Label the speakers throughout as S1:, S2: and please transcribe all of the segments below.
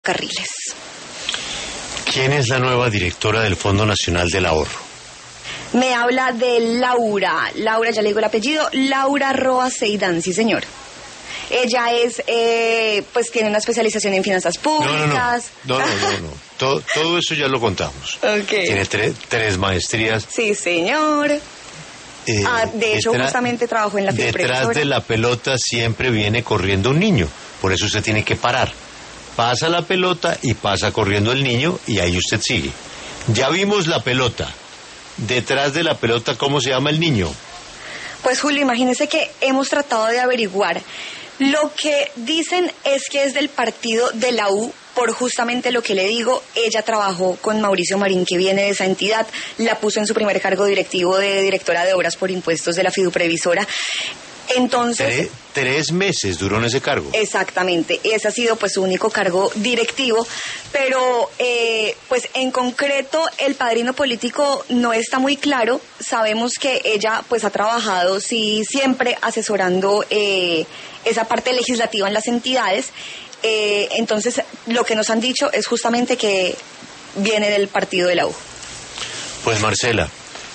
S1: carriles.
S2: ¿Quién es la nueva directora del Fondo Nacional del Ahorro?
S1: Me habla de Laura, ya le digo el apellido, Laura Roa Seidán, sí señor. Ella es, pues tiene una especialización en finanzas públicas.
S2: No. Todo eso ya lo contamos.
S1: Okay.
S2: Tiene tres maestrías.
S1: Sí, señor. De hecho, justamente trabajó en la fiduprevisora.
S2: Detrás de la pelota siempre viene corriendo un niño, por eso usted tiene que parar. Pasa la pelota y pasa corriendo el niño y ahí usted sigue. Ya vimos la pelota. Detrás de la pelota, ¿cómo se llama el niño?
S1: Pues Julio, imagínese que hemos tratado de averiguar. Lo que dicen es que es del partido de la U, por justamente lo que le digo. Ella trabajó con Mauricio Marín, que viene de esa entidad, la puso en su primer cargo directivo de directora de obras por impuestos de la fiduprevisora. Entonces,
S2: 3 meses duró en ese cargo.
S1: Exactamente, ese ha sido pues su único cargo directivo, pero pues en concreto el padrino político no está muy claro. Sabemos que ella pues ha trabajado siempre asesorando esa parte legislativa en las entidades, entonces lo que nos han dicho es justamente que viene del partido de la U.
S2: Pues Marcela,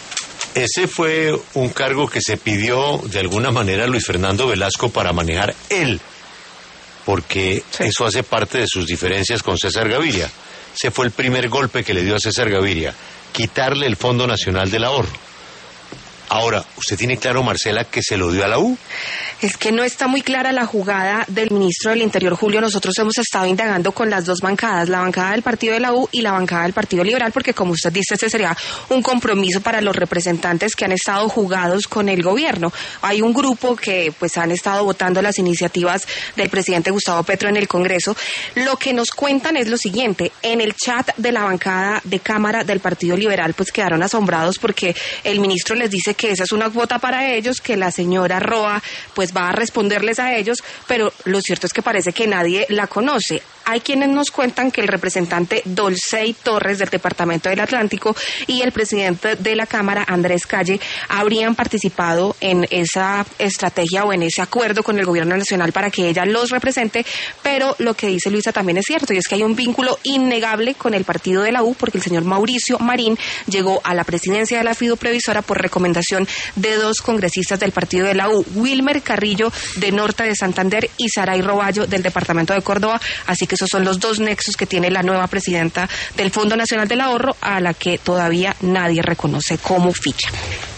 S2: ese fue un cargo que se pidió de alguna manera a Luis Fernando Velasco para manejar él, porque sí, eso hace parte de sus diferencias con César Gaviria. Ese fue el primer golpe que le dio a César Gaviria, quitarle el Fondo Nacional del Ahorro. Ahora, ¿usted tiene claro, Marcela, que se lo dio a la U?
S3: Es que no está muy clara la jugada del ministro del Interior, Julio. Nosotros hemos estado indagando con las dos bancadas, la bancada del partido de la U y la bancada del Partido Liberal, porque como usted dice, este sería un compromiso para los representantes que han estado jugados con el gobierno. Hay un grupo que pues han estado votando las iniciativas del presidente Gustavo Petro en el Congreso. Lo que nos cuentan es lo siguiente: en el chat de la bancada de Cámara del Partido Liberal pues quedaron asombrados porque el ministro les dice que esa es una cuota para ellos, que la señora Roa pues va a responderles a ellos, pero lo cierto es que parece que nadie la conoce. Hay quienes nos cuentan que el representante Dolcey Torres del Departamento del Atlántico y el presidente de la Cámara, Andrés Calle, habrían participado en esa estrategia o en ese acuerdo con el gobierno nacional para que ella los represente, pero lo que dice Luisa también es cierto, y es que hay un vínculo innegable con el partido de la U, porque el señor Mauricio Marín llegó a la presidencia de la fiduprevisora por recomendación de 2 congresistas del partido de la U, Wilmer Carrillo de Norte de Santander y Saray Roballo del departamento de Córdoba. Así que esos son los 2 nexos que tiene la nueva presidenta del Fondo Nacional del Ahorro, a la que todavía nadie reconoce como ficha.